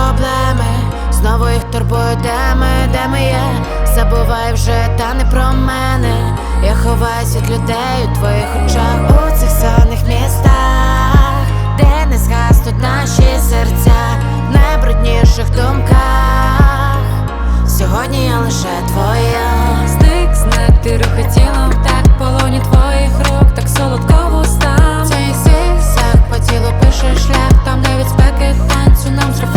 проблеми, знову їх турбує, де ми є. Забувай вже, та не про мене. Я ховаюсь від людей у твоїх очах, у цих сонних містах, де не згаснуть наші серця, в найбрудніших думках. Сьогодні я лише твоя. Стик-знак, ти рухай тілом, так полоні твоїх рук, так солодко вустам. Цей зигзаг по тілу пише шлях, там де від спеки танцю нам зрив.